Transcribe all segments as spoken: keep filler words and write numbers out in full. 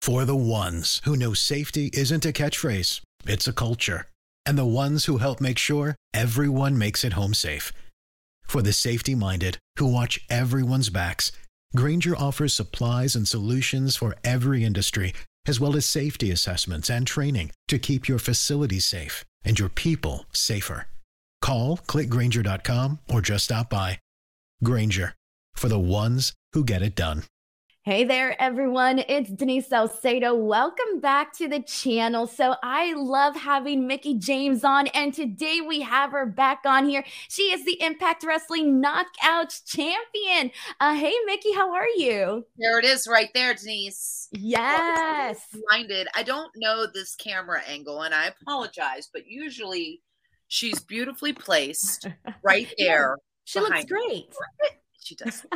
For the ones who know safety isn't a catchphrase, it's a culture. And the ones who help make sure everyone makes it home safe. For the safety-minded who watch everyone's backs, Grainger offers supplies and solutions for every industry, as well as safety assessments and training to keep your facilities safe and your people safer. Call, click Grainger dot com, or just stop by. Grainger, for the ones who get it done. Hey there, everyone. It's Denise Salcedo. Welcome back to the channel. So I love having Mickie James on, and today we have her back on here. She is the Impact Wrestling Knockouts champion. Uh, hey, Mickie, how are you? There it is right there, Denise. Yes. Well, blinded. I don't know this camera angle, and I apologize, but usually she's beautifully placed right there. Yeah, she looks great. Her. She does.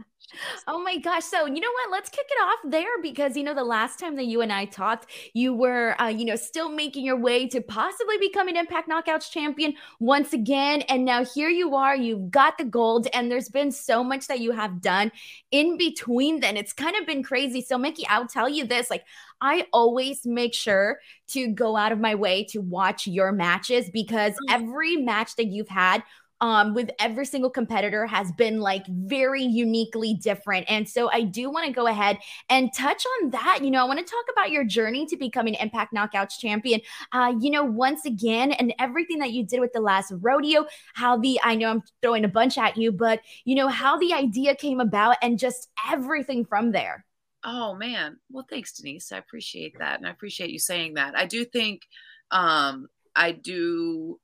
Oh my gosh. So, you know what? Let's kick it off there because, you know, the last time that you and I talked, you were, uh, you know, still making your way to possibly becoming Impact Knockouts champion once again. And now here you are, you've got the gold, and there's been so much that you have done in between then. It's kind of been crazy. So, Mickie, I'll tell you this, like, I always make sure to go out of my way to watch your matches because every match that you've had Um, with every single competitor has been like very uniquely different. And so I do want to go ahead and touch on that. You know, I want to talk about your journey to becoming Impact Knockouts champion. Uh, you know, once again, and everything that you did with the last rodeo, how the, I know I'm throwing a bunch at you, but you know, how the idea came about and just everything from there. Oh man. Well, thanks, Denise. I appreciate that. And I appreciate you saying that. I do think, um, I do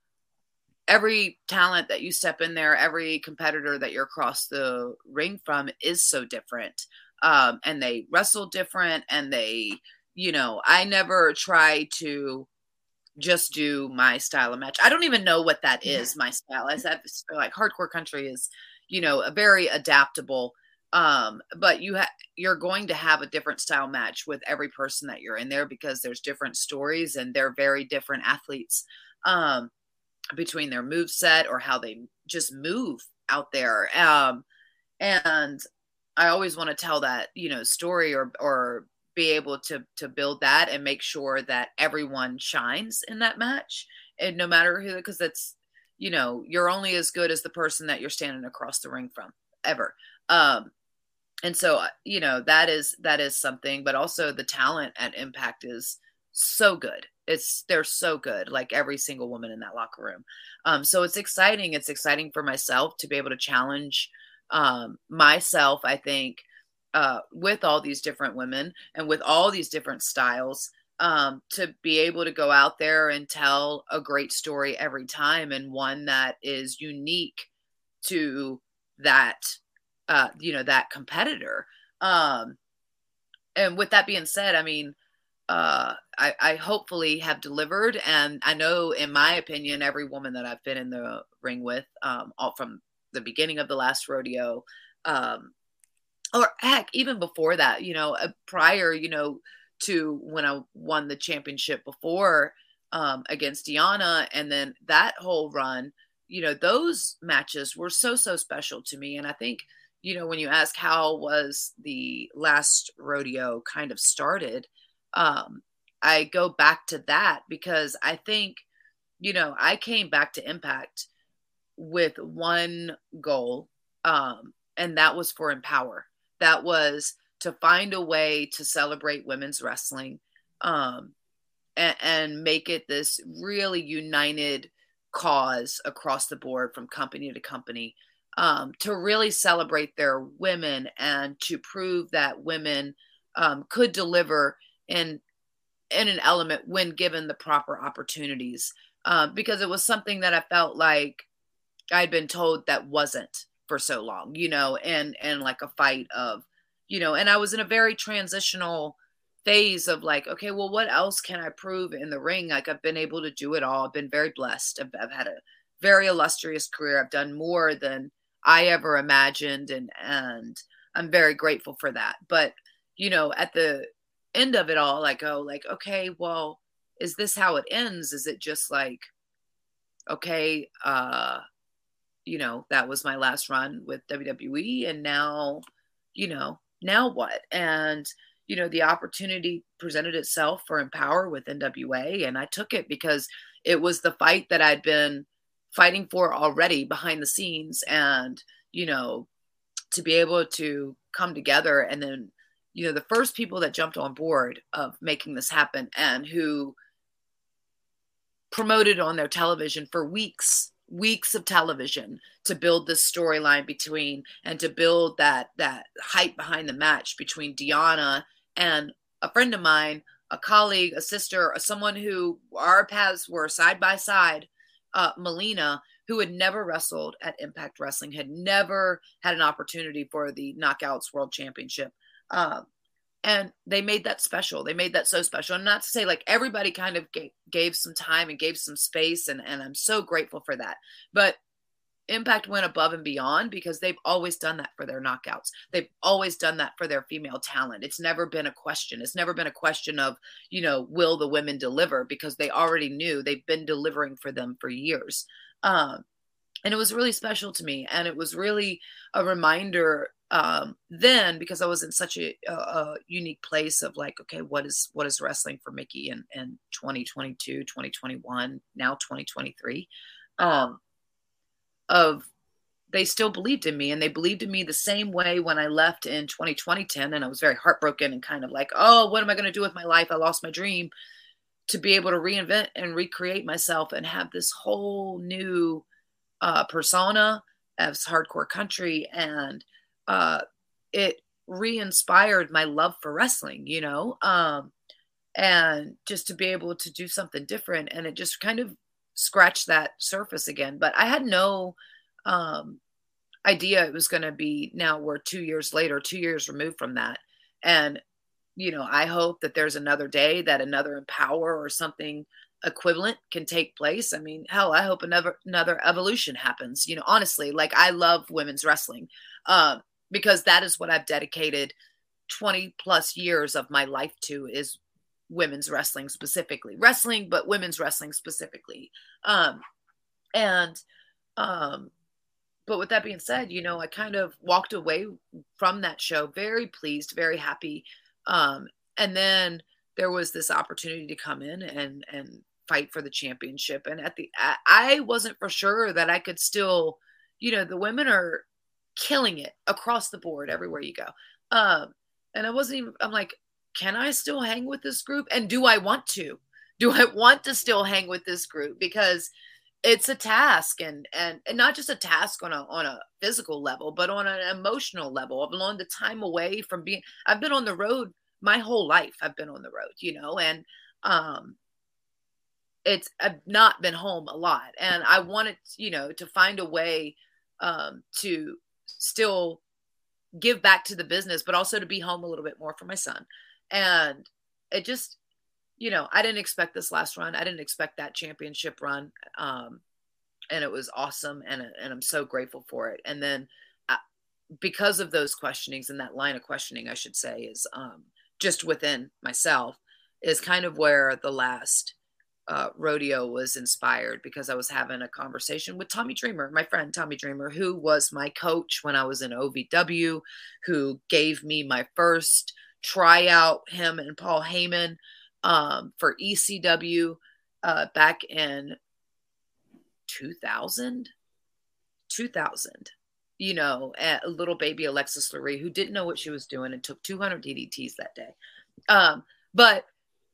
every talent that you step in there, every competitor that you're across the ring from is so different. Um, and they wrestle different, and they, you know, I never try to just do my style of match. I don't even know what that is, my style. I said, like, hardcore country is, you know, a very adaptable, um, but you ha- you're going to have a different style match with every person that you're in there because there's different stories and they're very different athletes. Um, between their move set or how they just move out there. Um, and I always want to tell that, you know, story or, or be able to, to build that and make sure that everyone shines in that match. And no matter who, because that's, you know, you're only as good as the person that you're standing across the ring from ever. Um, and so, you know, that is, that is something, but also the talent at Impact is so good. It's they're so good, like every single woman in that locker room. Um, so it's exciting. It's exciting for myself to be able to challenge um, myself, I think, uh, with all these different women and with all these different styles, um, to be able to go out there and tell a great story every time, and one that is unique to that, uh, you know, that competitor. Um, and with that being said, I mean, uh, I, I hopefully have delivered. And I know, in my opinion, every woman that I've been in the ring with, um, all from the beginning of the last rodeo, um, or heck, even before that, you know, uh, prior, you know, to when I won the championship before, um, against Deonna, and then that whole run, you know, those matches were so, so special to me. And I think, you know, when you ask how was the last rodeo kind of started, Um, I go back to that because I think, you know, I came back to Impact with one goal, um, and that was for Empower. That was to find a way to celebrate women's wrestling, um, and, and make it this really united cause across the board from company to company, um, to really celebrate their women and to prove that women um, could deliver in in an element when given the proper opportunities, uh, because it was something that I felt like I'd been told that wasn't for so long, you know, and and like a fight of, you know, and I was in a very transitional phase of like, okay, well, what else can I prove in the ring? Like, I've been able to do it all. I've been very blessed. I've, I've had a very illustrious career. I've done more than I ever imagined, and and I'm very grateful for that. But, you know, at the end of it all, I go like, okay, well, is this how it ends? Is it just like, okay, uh, you know, that was my last run with W W E, and now, you know, now what? And, you know, the opportunity presented itself for Empower with N W A, and I took it because it was the fight that I'd been fighting for already behind the scenes. And, you know, to be able to come together, and then, you know, the first people that jumped on board of making this happen and who promoted on their television for weeks, weeks of television to build this storyline between, and to build that, that hype behind the match between Deonna and a friend of mine, a colleague, a sister, someone who our paths were side by side, uh, Melina, who had never wrestled at Impact Wrestling, had never had an opportunity for the Knockouts World Championship. Um, and they made that special. They made that so special. And not to say like everybody kind of gave, gave some time and gave some space. And, and I'm so grateful for that. But Impact went above and beyond because they've always done that for their knockouts. They've always done that for their female talent. It's never been a question. It's never been a question of, you know, will the women deliver? Because they already knew they've been delivering for them for years. Um, and it was really special to me. And it was really a reminder um, then, because I was in such a, a, a unique place of like, okay, what is, what is wrestling for Mickie in, in twenty twenty-two, twenty twenty-one, now twenty twenty-three, um, of they still believed in me, and they believed in me the same way when I left in twenty ten. And I was very heartbroken and kind of like, oh, what am I going to do with my life? I lost my dream. To be able to reinvent and recreate myself and have this whole new uh, persona as Hardcore Country. And uh, it re-inspired my love for wrestling, you know, um, and just to be able to do something different. And it just kind of scratched that surface again. But I had no um, idea it was going to be, now we're two years later, two years removed from that. And you know, I hope that there's another day that another Empower or something equivalent can take place. I mean, hell, I hope another another Evolution happens. You know, honestly, like I love women's wrestling uh, because that is what I've dedicated twenty plus years of my life to, is women's wrestling specifically. Wrestling, but women's wrestling specifically. Um, and, um, but with that being said, you know, I kind of walked away from that show very pleased, very happy. Um, and then there was this opportunity to come in and, and fight for the championship. And at the, I, I wasn't for sure that I could still, you know, the women are killing it across the board everywhere you go. Um, and I wasn't even, I'm like, can I still hang with this group? And do I want to, do I want to still hang with this group? Because it's a task, and, and, and not just a task on a, on a physical level, but on an emotional level. I've learned the time away from being, I've been on the road my whole life. I've been on the road, you know, and, um, it's, I've not been home a lot, and I wanted, you know, to find a way, um, to still give back to the business, but also to be home a little bit more for my son. And it just, you know, I didn't expect this last run. I didn't expect that championship run. Um, and it was awesome. And, and I'm so grateful for it. And then uh, because of those questionings, and that line of questioning, I should say, is um, just within myself, is kind of where the last uh, rodeo was inspired, because I was having a conversation with Tommy Dreamer, my friend Tommy Dreamer, who was my coach when I was in O V W, who gave me my first tryout, him and Paul Heyman, um, for E C W uh, back in two thousand, two thousand, you know, a little baby Alexis Lurie, who didn't know what she was doing and took two hundred D D Ts that day. Um, but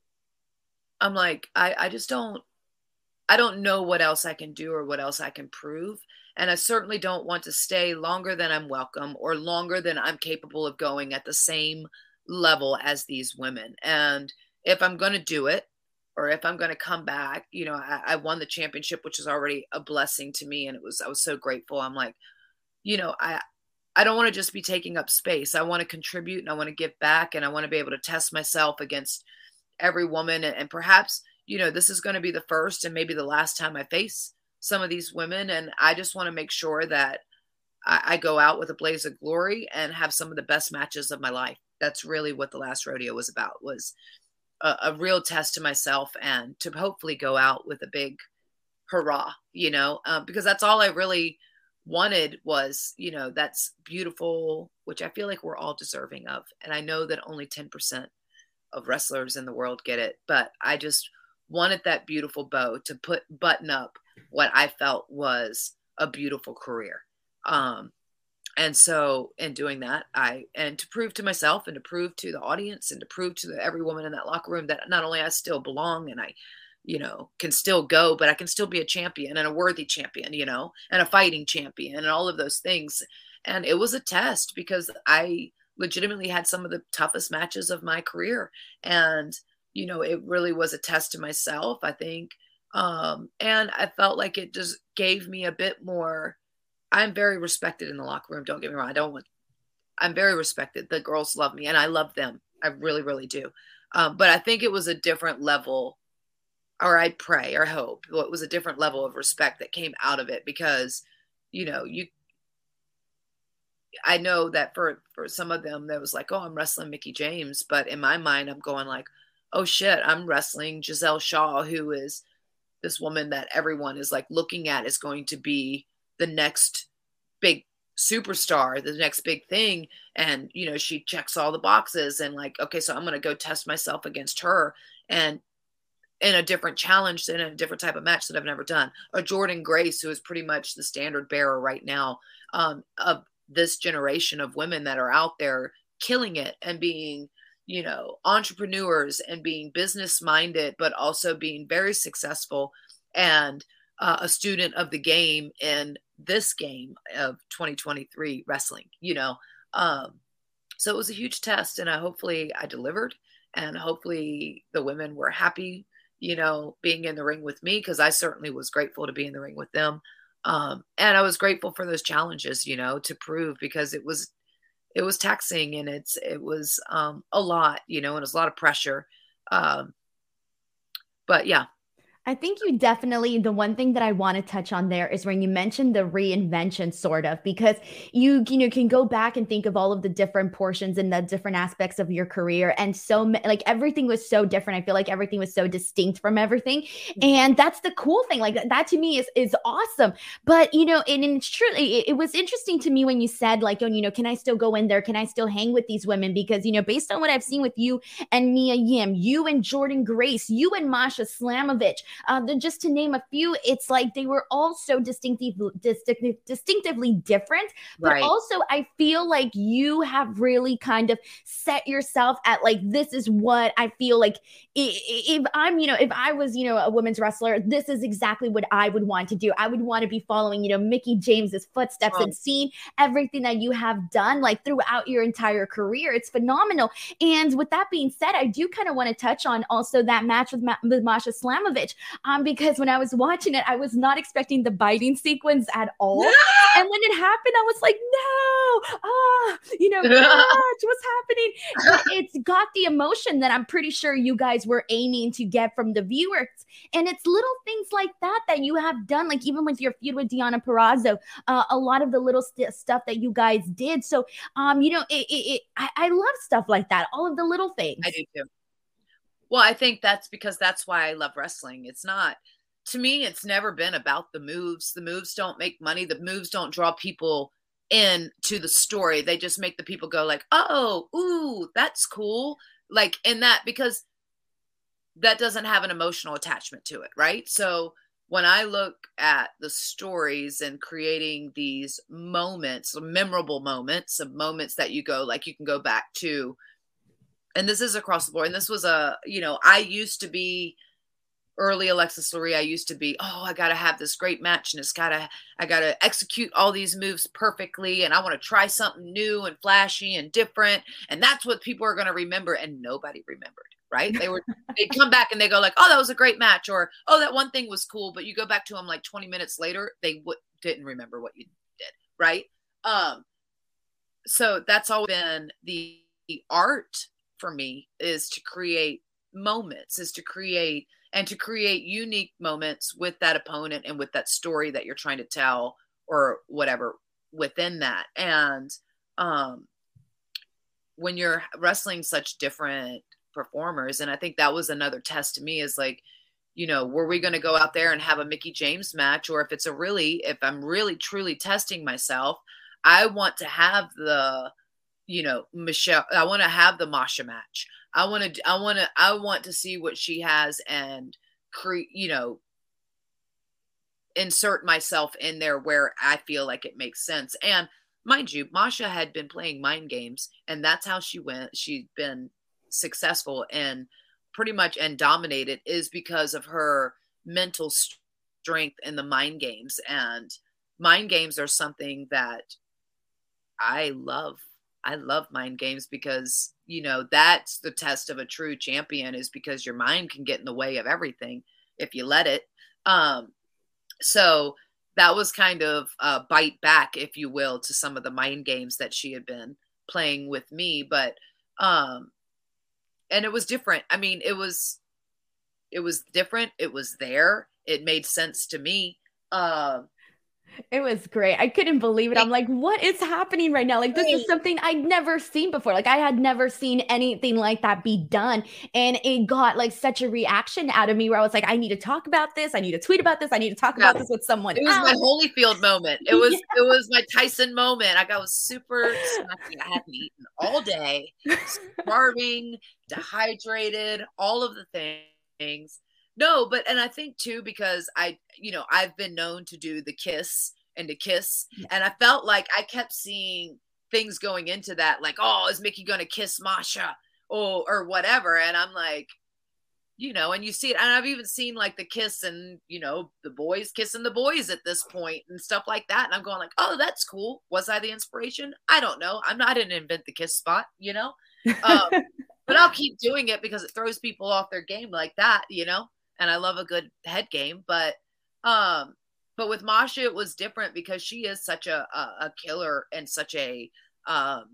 I'm like, I, I just don't, I don't know what else I can do or what else I can prove. And I certainly don't want to stay longer than I'm welcome, or longer than I'm capable of going at the same level as these women. And if I'm going to do it, or if I'm going to come back, you know, I, I won the championship, which is already a blessing to me. And it was, I was so grateful. I'm like, you know, I, I don't want to just be taking up space. I want to contribute, and I want to give back, and I want to be able to test myself against every woman. And, and perhaps, you know, this is going to be the first and maybe the last time I face some of these women. And I just want to make sure that I, I go out with a blaze of glory and have some of the best matches of my life. That's really what the last rodeo was about, was a, a real test to myself, and to hopefully go out with a big hurrah, you know, um, because that's all I really wanted was, you know, that's beautiful, which I feel like we're all deserving of. And I know that only ten percent of wrestlers in the world get it, but I just wanted that beautiful bow to put button up what I felt was a beautiful career. Um, and so in doing that, I, and to prove to myself and to prove to the audience and to prove to the, every woman in that locker room that not only I still belong and I, you know, can still go, but I can still be a champion and a worthy champion, you know, and a fighting champion and all of those things. And it was a test because I legitimately had some of the toughest matches of my career. And, you know, it really was a test to myself, I think. Um, and I felt like it just gave me a bit more. I'm very respected in the locker room. Don't get me wrong. I don't want, I'm very respected. The girls love me and I love them. I really, really do. Um, but I think it was a different level, or I pray or hope well, it was a different level of respect that came out of it because, you know, you, I know that for, for some of them, there was like, oh, I'm wrestling Mickie James. But in my mind, I'm going like, oh shit, I'm wrestling Giselle Shaw, who is this woman that everyone is like looking at is going to be the next big superstar, the next big thing. And, you know, she checks all the boxes and like, okay, so I'm going to go test myself against her and in a different challenge and a different type of match that I've never done. Or Jordynne Grace, who is pretty much the standard bearer right now um, of this generation of women that are out there killing it and being, you know, entrepreneurs and being business minded, but also being very successful and uh, a student of the game in this game of twenty twenty-three wrestling, you know. Um, so it was a huge test and I hopefully I delivered and hopefully the women were happy, you know, being in the ring with me, because I certainly was grateful to be in the ring with them. Um, and I was grateful for those challenges, you know, to prove because it was, it was taxing and it's, it was um, a lot, you know, and it was a lot of pressure. Um, but yeah. I think you definitely, the one thing that I want to touch on there is when you mentioned the reinvention sort of, because you, you know, can go back and think of all of the different portions and the different aspects of your career. And so like everything was so different. I feel like everything was so distinct from everything. And that's the cool thing. Like that to me is, is awesome. But, you know, and, and it's true. It, it was interesting to me when you said like, oh, you know, can I still go in there? Can I still hang with these women? Because, you know, based on what I've seen with you and Mia Yim, you and Jordynne Grace, you and Masha Slamovich, Uh, just to name a few, it's like they were all so distinctive, distinctive, distinctively different. But Right. also, I feel like you have really kind of set yourself at like, this is what I feel like. If I'm, you know, if I was, you know, a women's wrestler, this is exactly what I would want to do. I would want to be following, you know, Mickie James's footsteps Oh. and seeing everything that you have done like throughout your entire career. It's phenomenal. And with that being said, I do kind of want to touch on also that match with, Ma- with Masha Slamovich. Um, because when I was watching it, I was not expecting the biting sequence at all. And when it happened, I was like, no, ah, you know, gosh, what's happening? But it's got the emotion that I'm pretty sure you guys were aiming to get from the viewers. And it's little things like that that you have done, like even with your feud with Deonna Purrazzo, uh, a lot of the little st- stuff that you guys did. So, um, you know, it, it, it, I, I love stuff like that, all of the little things. I do too. Well, I think that's because that's why I love wrestling. It's not, to me, it's never been about the moves. The moves don't make money. The moves don't draw people in to the story. They just make the people go like, oh, ooh, that's cool. Like in that, because that doesn't have an emotional attachment to it, right? So when I look at the stories and creating these moments, memorable moments of moments that you go, like you can go back to, and this is across the board. And this was a, you know, I used to be early Alexis Lurie. I used to be, oh, I got to have this great match and it's got to, I got to execute all these moves perfectly. And I want to try something new and flashy and different. And that's what people are going to remember. And nobody remembered, right? They were, they'd come back and they go like, oh, that was a great match. Or, oh, that one thing was cool. But you go back to them like twenty minutes later, they w- didn't remember what you did. Right. Um, so that's always been the, the art for me, is to create moments, is to create and to create unique moments with that opponent and with that story that you're trying to tell or whatever within that. And um, when you're wrestling such different performers, and I think that was another test to me, is like, you know, were we going to go out there and have a Mickie James match? Or if it's a really, if I'm really truly testing myself, I want to have the, you know, Michelle, I want to have the Masha match. I want to, I want to, I want to see what she has and create, you know, insert myself in there where I feel like it makes sense. And mind you, Masha had been playing mind games, and that's how she went. She'd been successful and pretty much and dominated is because of her mental strength in the mind games. And mind games are something that I love. I love mind games because, you know, that's the test of a true champion, is because your mind can get in the way of everything if you let it. Um, so that was kind of a bite back, if you will, to some of the mind games that she had been playing with me. But, um, and it was different. I mean, it was, it was different. It was there. It made sense to me. Um, It was great. I couldn't believe it. I'm like, what is happening right now? Like, this is something I'd never seen before. Like, I had never seen anything like that be done. And it got like such a reaction out of me where I was like, I need to talk about this. I need to tweet about this. I need to talk yeah. about this with someone It was else. my Holyfield moment. It was, Yeah. it was my Tyson moment. Like, I was super snacky. I hadn't eaten all day, starving, dehydrated, all of the things. No, but, and I think too, because I, you know, I've been known to do the kiss and to kiss. Yeah. And I felt like I kept seeing things going into that, like, oh, is Mickie going to kiss Masha or, or whatever? And I'm like, you know, and you see it. And I've even seen like the kiss and, you know, the boys kissing the boys at this point and stuff like that. And I'm going like, oh, that's cool. Was I the inspiration? I don't know. I'm not, I didn't invent the kiss spot, you know, um, but I'll keep doing it because it throws people off their game like that, you know? And I love a good head game, but, um, but with Masha, it was different because she is such a, a, a killer and such a, um,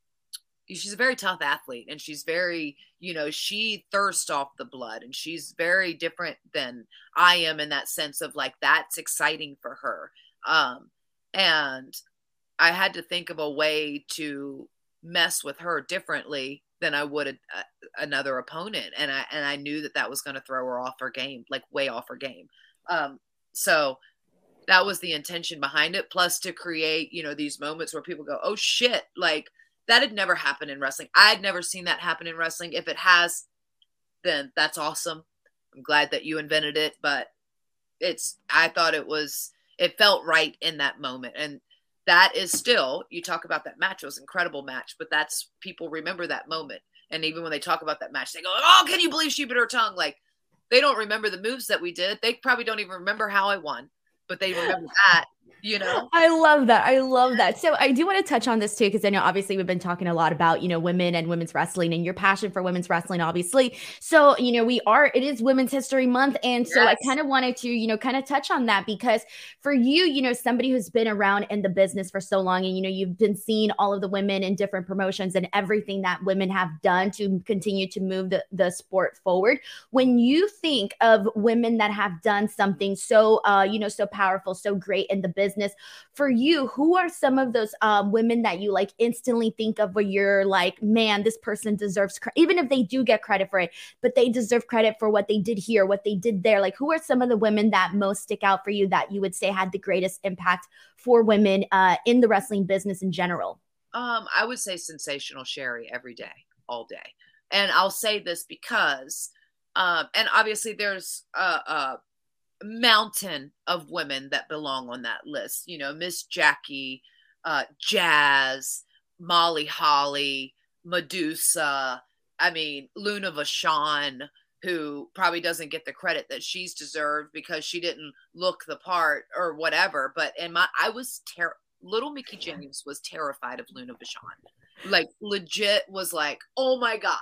she's a very tough athlete, and she's very, you know, she thirsts off the blood, and she's very different than I am in that sense of like, that's exciting for her. Um, and I had to think of a way to mess with her differently than I would a, a, another opponent. And I, and I knew that that was going to throw her off her game, like way off her game. Um, so that was the intention behind it. Plus to create, you know, these moments where people go, oh shit, like that had never happened in wrestling. I had never seen that happen in wrestling. If it has, then that's awesome. I'm glad that you invented it, but it's, I thought it was, it felt right in that moment. And that is still, you talk about that match, it was an incredible match, but that's, people remember that moment. And even when they talk about that match, they go, oh, can you believe she bit her tongue? Like, they don't remember the moves that we did. They probably don't even remember how I won, but they remember that, you know? I love that. I love that. So I do want to touch on this too, because I know obviously we've been talking a lot about, you know, women and women's wrestling and your passion for women's wrestling, obviously. So, you know, we are, it is Women's History Month. And so yes. I kind of wanted to, you know, kind of touch on that because for you, you know, somebody who's been around in the business for so long and, you know, you've been seeing all of the women in different promotions and everything that women have done to continue to move the, the sport forward. When you think of women that have done something so, uh, you know, so powerful, so great in the business, for you, who are some of those um, women that you like instantly think of where you're like, man, this person deserves credit, even if they do get credit for it, but they deserve credit for what they did here, what they did there. Like, who are some of the women that most stick out for you that you would say had the greatest impact for women uh, in the wrestling business in general? Um, I would say Sensational Sherri every day, all day. And I'll say this because, um, and obviously there's a, a mountain of women that belong on that list. You know, Miss Jackie, uh, Jazz, Molly Holly, Medusa. I mean, Luna Vachon, who probably doesn't get the credit that she's deserved because she didn't look the part or whatever. But in my, I was ter- little Mickie James was terrified of Luna Vachon. Like, legit was like, oh my God,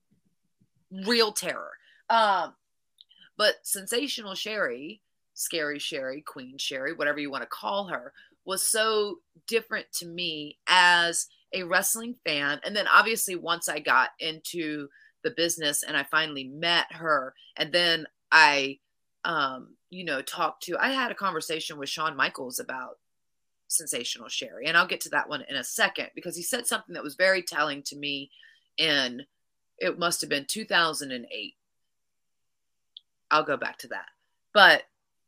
real terror. Um, But Sensational Sherri, Scary Sherri, Queen Sherri, whatever you want to call her, was so different to me as a wrestling fan. And then obviously once I got into the business and I finally met her, and then I, um, you know, talked to, I had a conversation with Shawn Michaels about Sensational Sherri. And I'll get to that one in a second because he said something that was very telling to me in, it must have been two thousand eight. I'll go back to that. But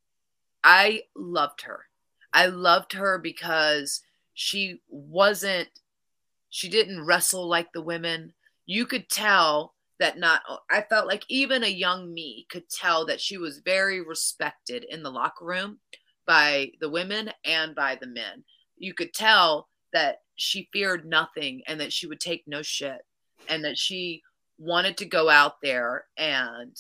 I loved her. I loved her because she wasn't, she didn't wrestle like the women. You could tell that not, I felt like even a young me could tell that she was very respected in the locker room by the women and by the men. You could tell that she feared nothing and that she would take no shit and that she wanted to go out there and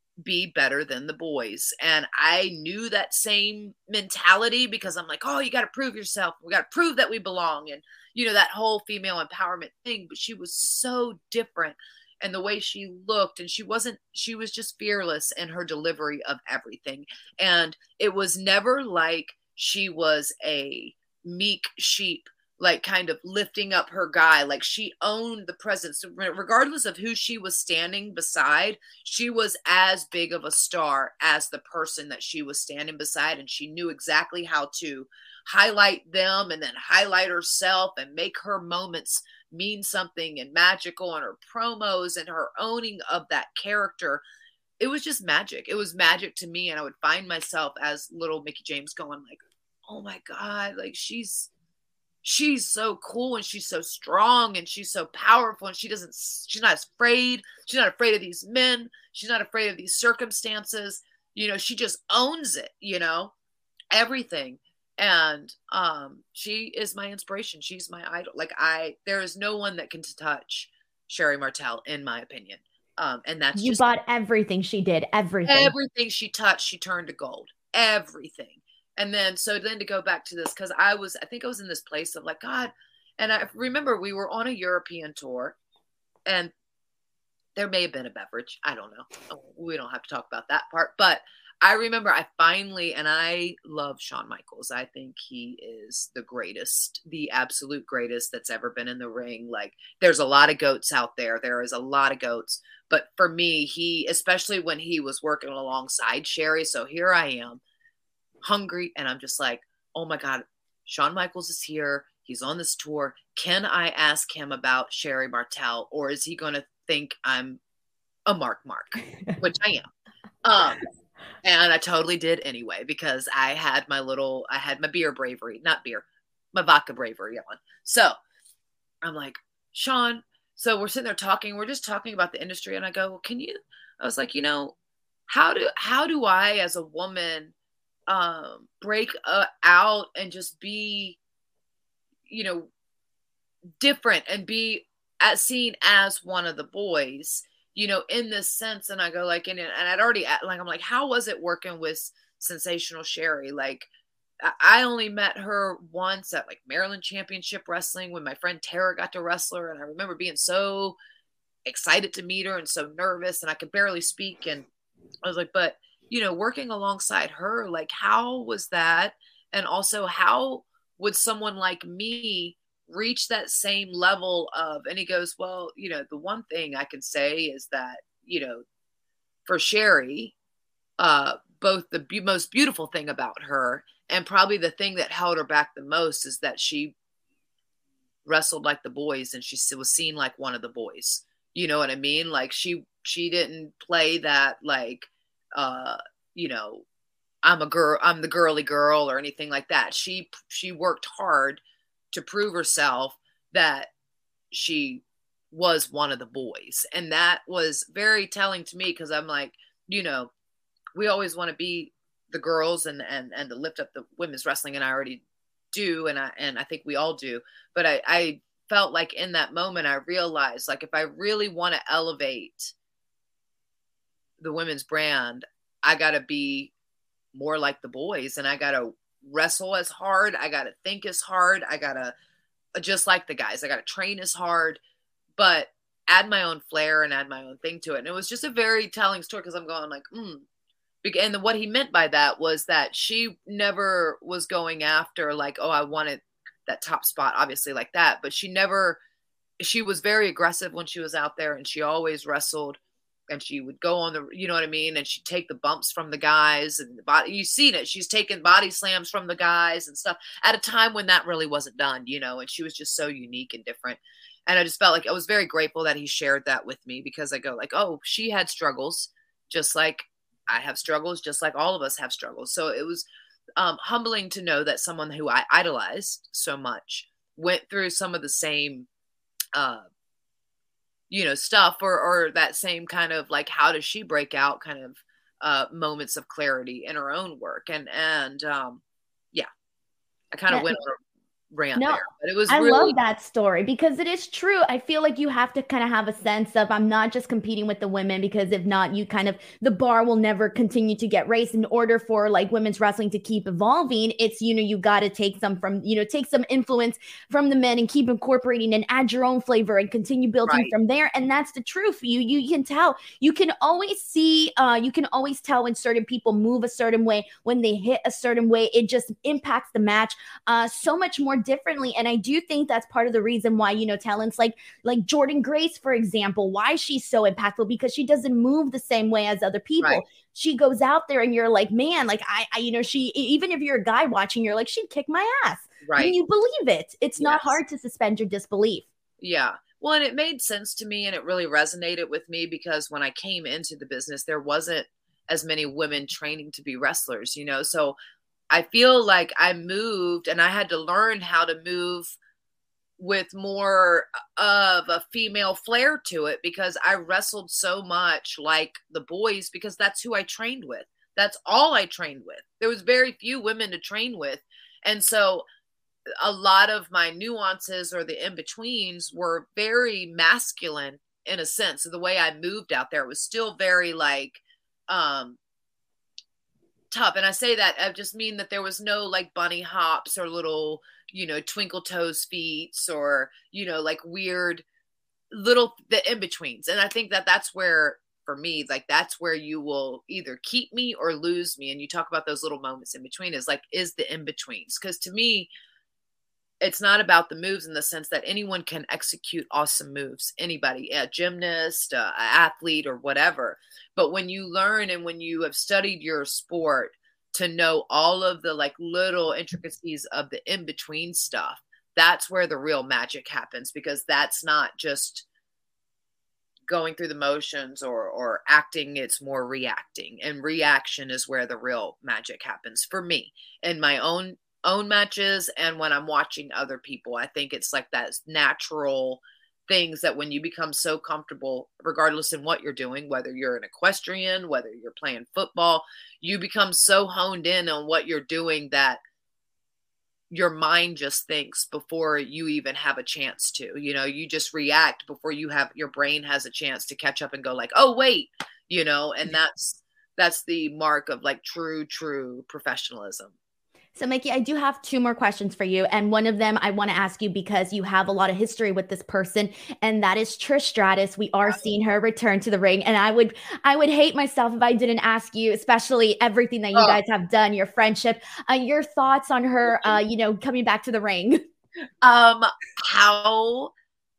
be better than the boys. And I knew that same mentality because I'm like, oh, you got to prove yourself. We got to prove that we belong. And, you know, that whole female empowerment thing, but she was so different. And the way she looked, and she wasn't, she was just fearless in her delivery of everything. And it was never like she was a meek sheep, like kind of lifting up her guy. Like she owned the presence. Regardless of who she was standing beside, she was as big of a star as the person that she was standing beside. And she knew exactly how to highlight them and then highlight herself and make her moments mean something and magical, and her promos and her owning of that character. It was just magic. It was magic to me. And I would find myself as little Mickie James going like, oh my God, like she's, she's so cool and she's so strong and she's so powerful and she doesn't, she's not afraid. She's not afraid of these men. She's not afraid of these circumstances. You know, she just owns it, you know, everything. And um, she is my inspiration. She's my idol. Like I, there is no one that can touch Sherri Martel, in my opinion. Um, and that's you just bought everything she did. Everything, everything she touched, she turned to gold. Everything. And then, so then to go back to this, because I was, I think I was in this place of like, God, and I remember we were on a European tour and there may have been a beverage. I don't know. We don't have to talk about that part, but I remember I finally, and I love Shawn Michaels. I think he is the greatest, the absolute greatest that's ever been in the ring. Like there's a lot of goats out there. There is a lot of goats, but for me, he, especially when he was working alongside Sherri. So here I am, hungry, and I'm just like, oh my God, Shawn Michaels is here. He's on this tour. Can I ask him about Sherri Martel, or is he going to think I'm a Mark Mark, which I am. Um, and I totally did anyway, because I had my little, I had my beer bravery, not beer, my vodka bravery on. So I'm like, Shawn, so we're sitting there talking, we're just talking about the industry. And I go, well, can you, I was like, you know, how do, how do I, as a woman, um, break uh, out and just be, you know, different and be as seen as one of the boys, you know, in this sense. And I go like, and, and I'd already, like, I'm like, how was it working with Sensational Sherri? Like, I only met her once at like Maryland Championship Wrestling when my friend Tara got to wrestle her. And I remember being so excited to meet her and so nervous, and I could barely speak. And I was like, but, you know, working alongside her, like, how was that? And also, how would someone like me reach that same level of, and he goes, well, you know, the one thing I can say is that, you know, for Sherri, uh, both the be- most beautiful thing about her and probably the thing that held her back the most is that she wrestled like the boys and she was seen like one of the boys. You know what I mean? Like she, she didn't play that like, uh, you know, I'm a girl, I'm the girly girl or anything like that. She, she worked hard to prove herself that she was one of the boys. And that was very telling to me, because I'm like, you know, we always want to be the girls and, and, and to lift up the women's wrestling. And I already do. And I, and I think we all do, but I, I felt like in that moment, I realized like, if I really want to elevate the women's brand, I got to be more like the boys, and I got to wrestle as hard. I got to think as hard. I got to, just like the guys, I got to train as hard, but add my own flair and add my own thing to it. And it was just a very telling story, because I'm going like, hmm. And what he meant by that was that she never was going after like, oh, I wanted that top spot, obviously like that. But she never, she was very aggressive when she was out there, and she always wrestled, and she would go on the, you know what I mean? And she'd take the bumps from the guys and the body. You've seen it. She's taken body slams from the guys and stuff at a time when that really wasn't done, you know, and she was just so unique and different. And I just felt like I was very grateful that he shared that with me, because I go like, oh, she had struggles just like I have struggles just like all of us have struggles. So it was um, humbling to know that someone who I idolized so much went through some of the same, uh, you know, stuff or, or that same kind of like, how does she break out kind of uh, moments of clarity in her own work. And, and um, yeah, I kind of went on a rant no, there, but it was I really- love that story because it is true. I feel like you have to kind of have a sense of, I'm not just competing with the women, because if not, you kind of, the bar will never continue to get raised. In order for like women's wrestling to keep evolving, it's, you know, you got to take some from, you know, take some influence from the men and keep incorporating and add your own flavor and continue building Right. from there. And that's the truth. You, you can tell, you can always see, uh, you can always tell when certain people move a certain way, when they hit a certain way, it just impacts the match uh, so much more differently. And I do think that's part of the reason why, you know, talents like like Jordynne Grace, for example, why she's so impactful, because she doesn't move the same way as other people. Right. She goes out there and you're like, man, like I, I, you know, she, even if you're a guy watching, you're like, she'd kick my ass. Right. And you believe it. It's not Yes. hard to suspend your disbelief. Yeah. Well, and it made sense to me and it really resonated with me because when I came into the business, there wasn't as many women training to be wrestlers, you know? So I feel like I moved and I had to learn how to move with more of a female flair to it because I wrestled so much like the boys because that's who I trained with. That's all I trained with. There was very few women to train with. And so a lot of my nuances or the in-betweens were very masculine in a sense. So the way I moved out there was still very like, um, tough. And I say that I just mean that there was no like bunny hops or little, you know, twinkle toes feet or, you know, like weird little the in-betweens. And I think that that's where, for me, like that's where you will either keep me or lose me. And you talk about those little moments in between is like, is the in-betweens. Because to me, it's not about the moves in the sense that anyone can execute awesome moves. Anybody, a gymnast, uh, an athlete, or whatever. But when you learn and when you have studied your sport to know all of the like little intricacies of the in-between stuff, that's where the real magic happens, because that's not just going through the motions or or acting, it's more reacting. And reaction is where the real magic happens for me in my own own matches and when I'm watching other people. I think it's like that natural things that when you become so comfortable, regardless in what you're doing, whether you're an equestrian, whether you're playing football, you become so honed in on what you're doing that your mind just thinks before you even have a chance to, you know, you just react before you have, your brain has a chance to catch up and go like, oh, wait, you know, and that's, that's the mark of like true, true professionalism. So, Mickie, I do have two more questions for you. And one of them I want to ask you because you have a lot of history with this person, and that is Trish Stratus. We are seeing her return to the ring. And I would I would hate myself if I didn't ask you, especially everything that you Oh. guys have done, your friendship, uh, your thoughts on her, uh, you know, coming back to the ring. Um, how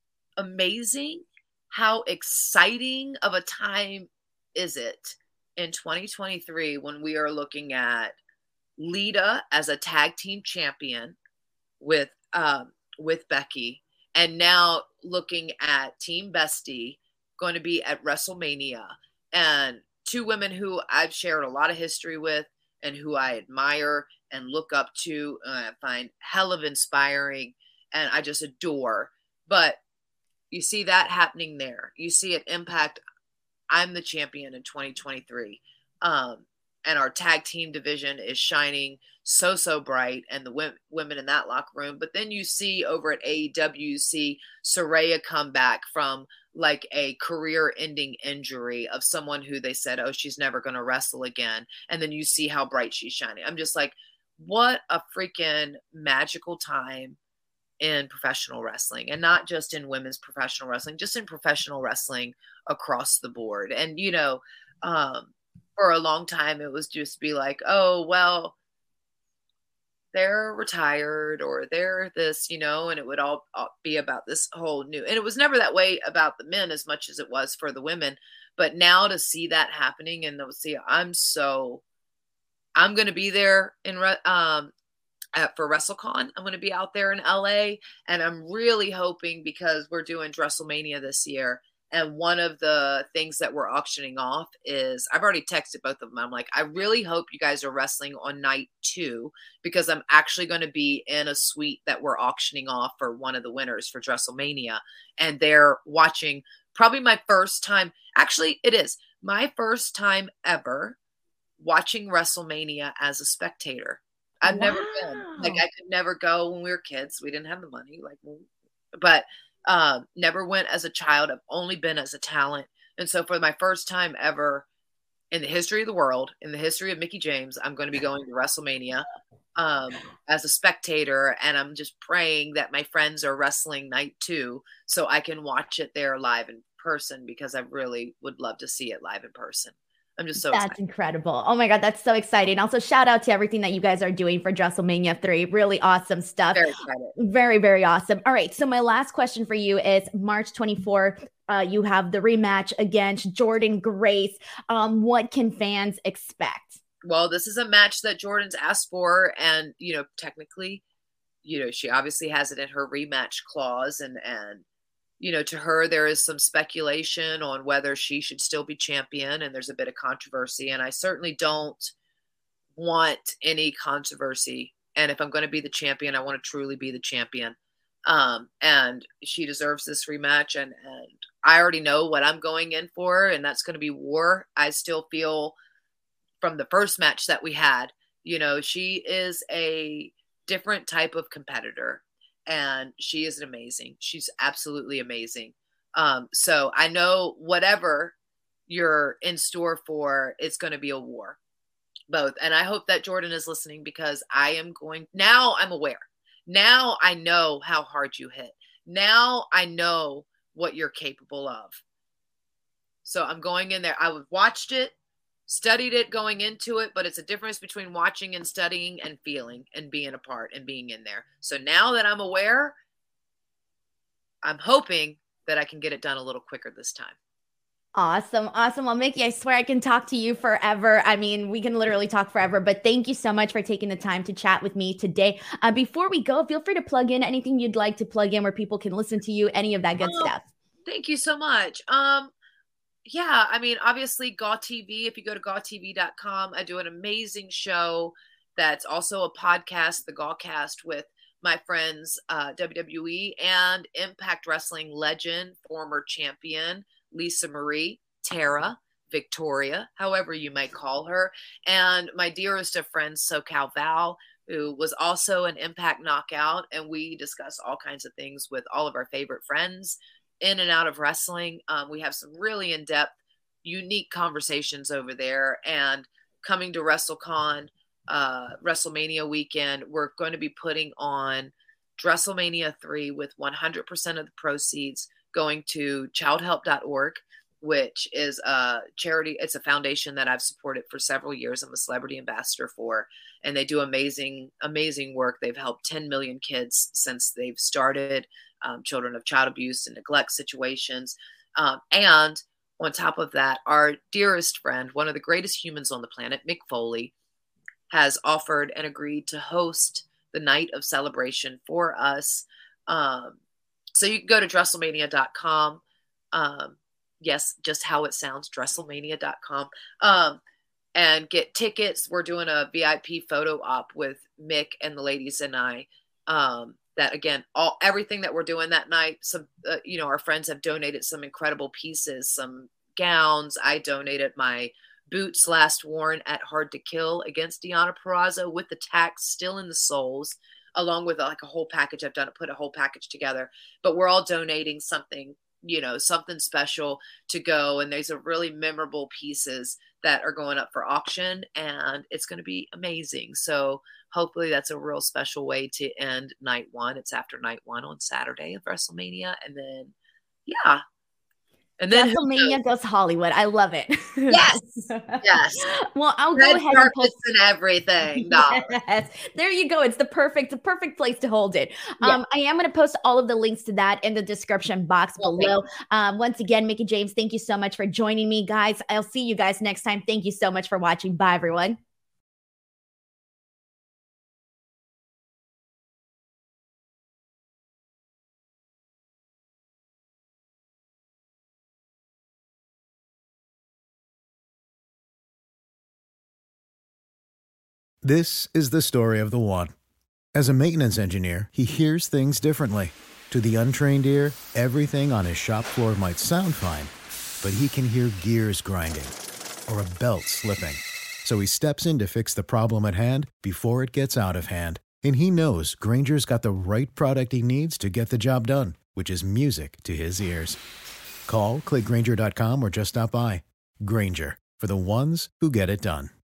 amazing, how exciting of a time is it in twenty twenty-three when we are looking at Lita as a tag team champion with um, with Becky, and now looking at Team Bestie going to be at WrestleMania, and two women who I've shared a lot of history with and who I admire and look up to, and I find hell of inspiring, and I just adore. But you see that happening there. You see it impact. I'm the champion in twenty twenty-three. Um, and our tag team division is shining so, so bright, and the w- women in that locker room. But then you see over at A E W, you see Saraya come back from like a career-ending injury of someone who they said, oh, she's never going to wrestle again. And then you see how bright she's shining. I'm just like, what a freaking magical time in professional wrestling, and not just in women's professional wrestling, just in professional wrestling across the board. And, you know, um, for a long time, it was just be like, oh, well, they're retired or they're this, you know, and it would all, all be about this whole new, and it was never that way about the men as much as it was for the women. But now to see that happening, and they'll see, I'm so, I'm going to be there in, um, at, for WrestleCon. I'm going to be out there in L A, and I'm really hoping, because we're doing WrestleMania this year, And one of the things that we're auctioning off is, I've already texted both of them. I'm like, I really hope you guys are wrestling on night two, because I'm actually going to be in a suite that we're auctioning off for one of the winners for WrestleMania. And they're watching probably my first time. Actually, it is my first time ever watching WrestleMania as a spectator. I've Wow. never been, like, I could never go when we were kids. We didn't have the money, like, but um, never went as a child. I've only been as a talent. And so for my first time ever in the history of the world, in the history of Mickie James, I'm going to be going to WrestleMania um, as a spectator. And I'm just praying that my friends are wrestling night two so I can watch it there live in person, because I really would love to see it live in person. I'm just so That's excited. incredible. Oh my God, that's so exciting. Also, shout out to everything that you guys are doing for WrestleMania three. Really awesome stuff. Very excited. Very, very awesome. All right. So my last question for you is March twenty-fourth, uh, you have the rematch against Jordynne Grace. Um, what can fans expect? Well, this is a match that Jordynne's asked for. And, you know, technically, you know, she obviously has it in her rematch clause, and, and, you know, to her, there is some speculation on whether she should still be champion, and there's a bit of controversy. And I certainly don't want any controversy. And if I'm going to be the champion, I want to truly be the champion. Um, and she deserves this rematch. And, and I already know what I'm going in for, and that's going to be war. I still feel from the first match that we had, you know, she is a different type of competitor. And she is amazing. She's absolutely amazing. Um, so I know whatever you're in store for, it's going to be a war, both. And I hope that Jordynne is listening, because I am going, now I'm aware. Now I know how hard you hit. Now I know what you're capable of. So I'm going in there. I watched it, studied it going into it, but it's a difference between watching and studying and feeling and being a part and being in there. So now that I'm aware, I'm hoping that I can get it done a little quicker this time. Awesome. Awesome. Well, Mickie, I swear I can talk to you forever. I mean, we can literally talk forever, but thank you so much for taking the time to chat with me today. Uh, before we go, feel free to plug in anything you'd like to plug in where people can listen to you, any of that good Oh, stuff. Thank you so much. Um, Yeah, I mean, obviously, Gaw T V, if you go to gaw t v dot com, I do an amazing show that's also a podcast, the Gawcast, with my friends, uh, W W E and Impact Wrestling legend, former champion, Lisa Marie, Tara, Victoria, however you might call her, and my dearest of friends, SoCal Val, who was also an Impact knockout, and we discuss all kinds of things with all of our favorite friends in and out of wrestling. Um, we have some really in-depth, unique conversations over there. And coming to WrestleCon, uh, WrestleMania weekend, we're going to be putting on WrestleMania three with one hundred percent of the proceeds going to child help dot org, which is a charity. It's a foundation that I've supported for several years. I'm a celebrity ambassador for, and they do amazing, amazing work. They've helped ten million kids since they've started. Um, children of child abuse and neglect situations. Um, and on top of that, our dearest friend, one of the greatest humans on the planet, Mick Foley, has offered and agreed to host the night of celebration for us. Um, so you can go to Dresselmania dot com. Um, yes, just how it sounds, Dresselmania dot com. Um, and get tickets. We're doing a V I P photo op with Mick and the ladies and I. Um, that again, all everything that we're doing that night. Some, uh, you know, our friends have donated some incredible pieces, some gowns. I donated my boots last worn at Hard to Kill against Deonna Purrazzo with the tacks still in the soles, along with like a whole package. I've done put a whole package together, but we're all donating something, you know, something special to go. And there's a really memorable pieces that are going up for auction, and it's going to be amazing. So hopefully that's a real special way to end night one. It's after night one on Saturday of WrestleMania. And then, yeah. And then WrestleMania goes Hollywood. I love it. Yes. Yes. Well, I'll Red go ahead and post and everything. No. Yes. There you go. It's the perfect, the perfect place to hold it. Yeah. Um, I am going to post all of the links to that in the description box Well, below. Um, once again, Mickie James, thank you so much for joining me, guys. I'll see you guys next time. Thank you so much for watching. Bye, everyone. This is the story of the one. As a maintenance engineer, he hears things differently. To the untrained ear, everything on his shop floor might sound fine, but he can hear gears grinding or a belt slipping. So he steps in to fix the problem at hand before it gets out of hand. And he knows Grainger's got the right product he needs to get the job done, which is music to his ears. Call, click Grainger dot com, or just stop by. Grainger, for the ones who get it done.